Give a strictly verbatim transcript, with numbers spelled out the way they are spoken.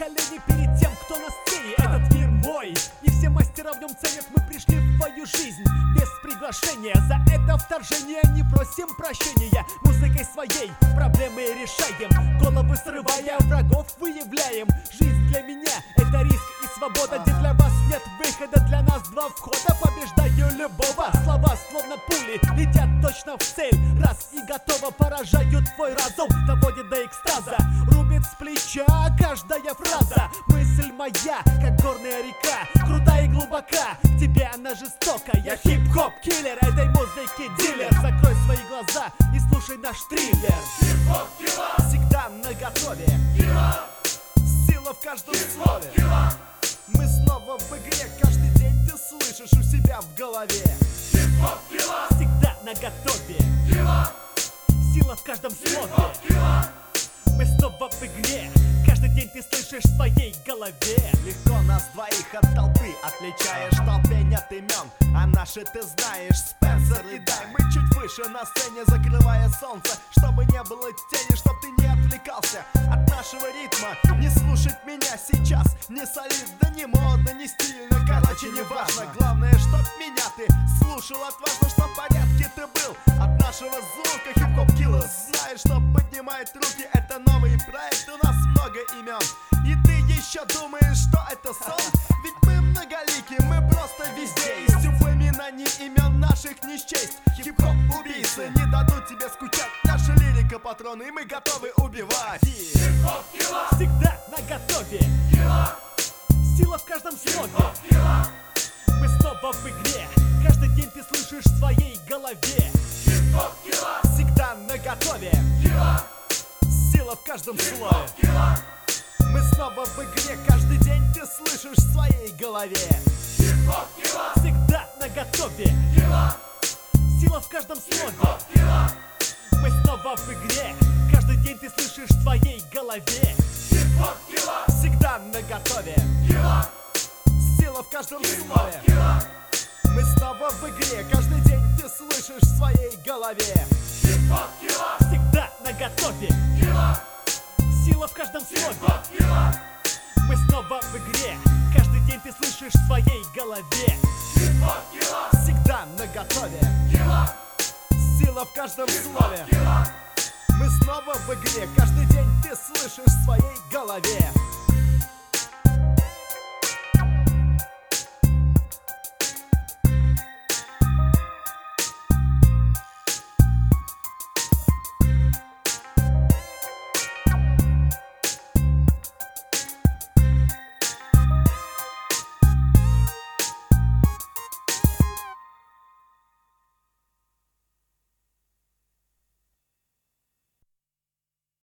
колени перед тем, кто на сцене. Этот мир мой, не все мастера в нем ценят. Мы пришли в твою жизнь без приглашения. За это вторжение не просим прощения. Музыкой своей проблемы решаем, головы срывая, врагов выявляем. Жизнь для меня — это риск и свобода, где для вас нет выхода, для нас два входа. Побеждаю любого, слова словно пули летят точно в цель. Раз и готово, поражают твой разум, доводит до экстаза, рубит с плеча каждая фраза. Мысль моя, как горная река, крутая и глубока, к тебе она жестока. Я хип-хоп киллер, этой музыки дилер. Закрой свои глаза и слушай наш триллер. Хип-хоп киллер, всегда наготове, киллер, сила в каждом слове. киллер, Мы снова в игре, каждый день ты слышишь у себя в голове. хип-хоп киллер, Всегда наготове, киллер, сила в каждом слове. киллер. Мы снова в игре, каждый день ты слышишь в своей голове. Легко нас двоих от толпы отличаешь, в толпе нет имен, а наши ты знаешь. Спенсер и Дай, мы чуть выше на сцене, закрывая солнце, чтобы не было тени, чтоб ты не отвлекался от нашего ритма. Не слушать меня сейчас не солидно, не модно, не стильно, короче не важно. Главное, чтоб меня ты слушал отважно, чтоб в порядке ты был от нашего звука. Хип-хоп киллер знает, что поднимает руки, это новый проект, у нас много имен. И ты еще думаешь, что это сон? Ведь мы многолики, мы просто везде есть. Упоминаний имен наших не счесть. Хип-хоп убийцы не дадут тебе скучать. Наша лирика патроны, и мы готовы убивать. Хип-хоп киллер, Всегда наготове, киллер, сила в каждом слове. киллер, Мы снова в игре, каждый день ты слышишь в своей голове. хип-хоп киллер, Всегда наготове, киллер, сила в каждом слове. киллер, Мы снова в игре, каждый день ты слышишь в своей голове. хип-хоп киллер, Всегда наготове, киллер, сила в каждом слове. киллер, Мы снова в игре, каждый день ты слышишь в своей голове. хип-хоп киллер, Всегда наготове, киллер, сила в каждом слове. киллер, Мы снова в игре, каждый день ты слышишь в своей голове. хип-хоп киллер, Всегда наготове, киллер, сила в каждом слове. киллер, Мы снова в игре, каждый день ты слышишь в своей голове. хип-хоп киллер, Всегда наготове, киллер, сила в каждом слове. киллер. Мы снова в игре, каждый день ты слышишь в своей голове.